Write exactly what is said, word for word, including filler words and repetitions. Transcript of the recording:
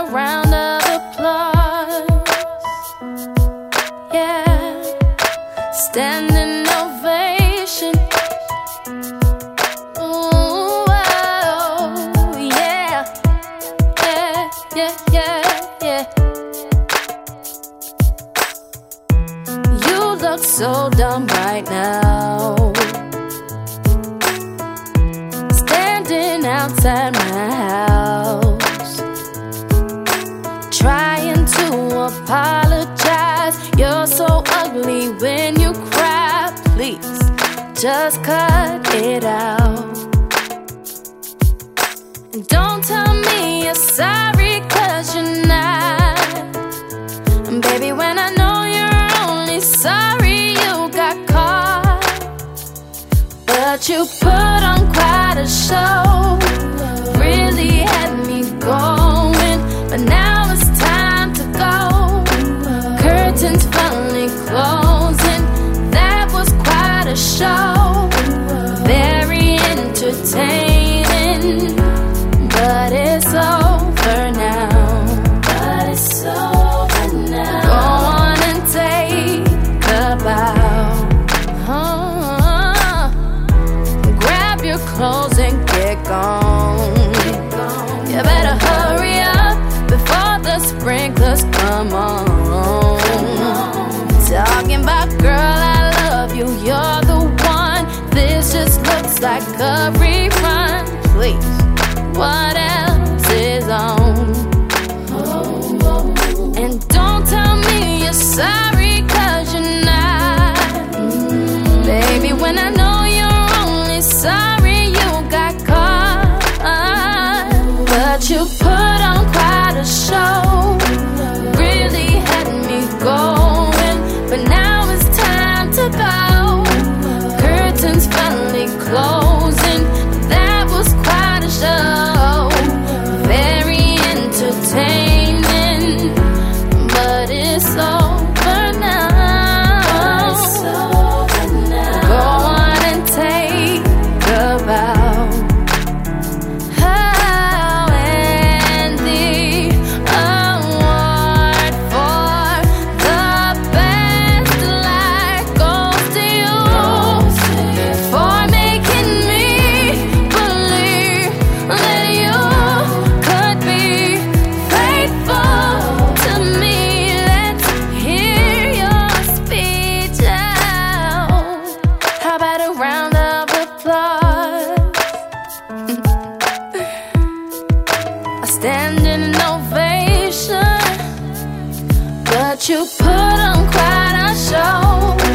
a round of applause? Yeah, standing ovation. Ooh, oh, yeah, yeah, yeah, yeah, yeah. You look so dumb right now, standing outside my house, trying to apologize. You're so ugly when you cry. Please, just cut it out. And don't tell me you're sorry, 'cause you're not. And baby, when I know you're only sorry you got caught, but you put on quite a show, really had me going. But now it's time to go, curtains finally closing. That was quite a show, very entertaining, but it's over now. But it's over now. Go on and take a bow. Uh, grab your clothes and get gone. You better hurry up before the sprinklers come on. Talking about, girl, I love you, you're the one. This just looks like a rerun. Please, what else is on? And don't tell me you're sorry, 'cause you're not. Baby, when I know you're only sorry you got caught, but you put on quite a show, really had me going. But now it's time to go, curtains finally closing. That was quite a show, very entertaining, but it's over now. Go on and take a bow. Oh, and the award for the best life goes to you, for making me believe that you could be faithful to me. Let's hear your speech out. How about a round of applause? A standing ovation, but you put on quite a show.